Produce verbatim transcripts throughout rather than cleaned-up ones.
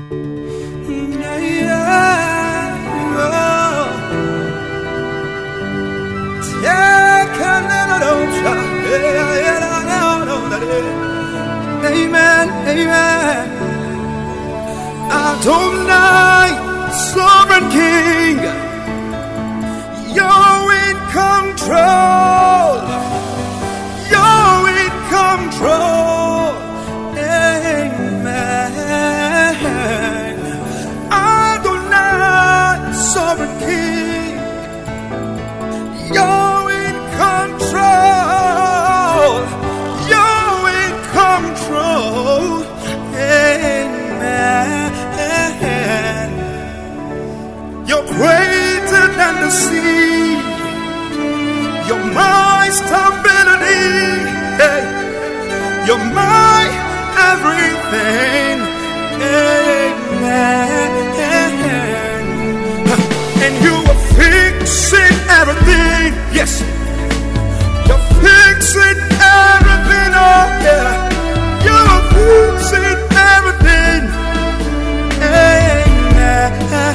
Amen, amen. Adonai, sovereign King, you're in control. You're in control. Amen. Adonai, sovereign King, you're in control. You're in control. Amen. You're greater than the sea. You're my stability. Hey. You're my everything. Amen. And you are fixing everything. Yes. You're fixing everything. Oh yeah. You're fixing everything. Amen.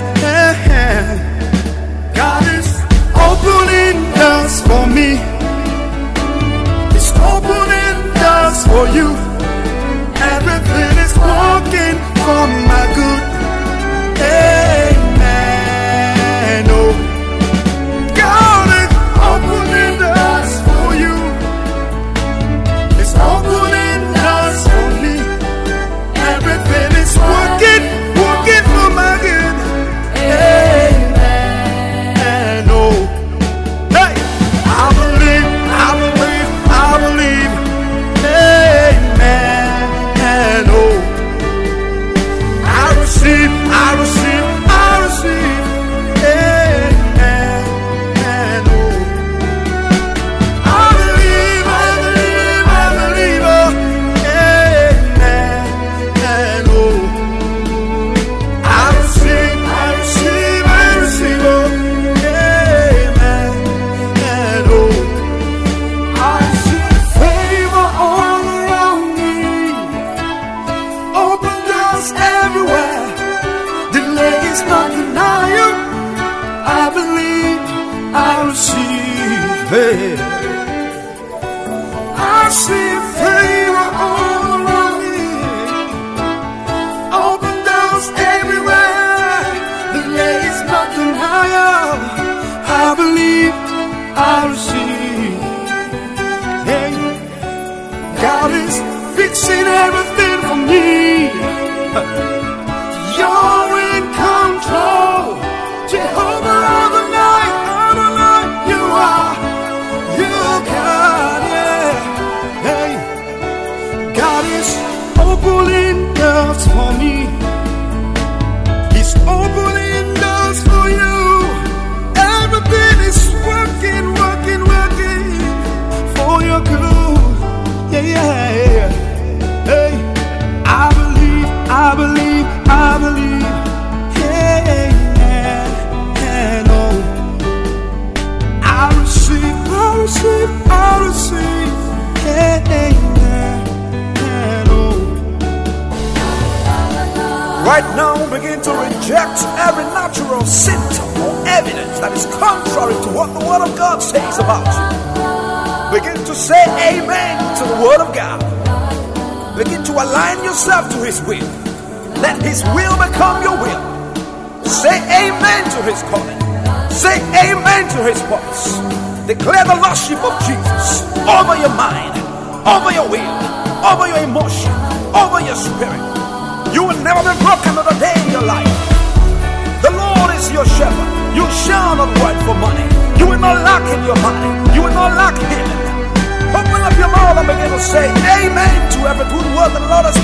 God is opening doors for me. He's opening doors for you. Everything is working for my good. Amen. Oh, God is opening doors for you. He's opening doors for me. Everything is working, working for my good. Amen. Oh, hey, I believe, I believe, I believe. Amen. And oh, I receive, I receive, I receive. Amen. And oh, I believe, I believe, I believe. Oh, amen. And oh, I receive, I receive, I receive. Oh, amen. And oh, I see favor all around me. Open doors everywhere. Delay is not denial. I believe, I receive it. I see favor all around me. Open doors everywhere. Delay is not denial. I believe, I receive. Hey, God is fixing everything for me. You're in control. Jehovah Adonai, Adonai, you are. You God, yeah. Hey, God is opening doors for me. He's opening doors for you. Everything is working, working, working for your good. Yeah, yeah, yeah. Hey, I believe, I believe, I believe. Yeah, and oh, I receive, I receive, I receive. Yeah, and oh. Right now, begin to reject every natural symptom or evidence that is contrary to what the Word of God says about you. Begin to say amen to the Word of God. Begin to align yourself to His will. Let His will become your will. Say amen to His calling. Say amen to His purpose. Declare the Lordship of Jesus over your mind, over your will, over your emotion, over your spirit. You will never be broken another day in your life. The Lord is your shepherd. You shall not want for money. You will not lack in your body. You will not lack healing. Open up your mouth and begin to say amen to every good word the Lord has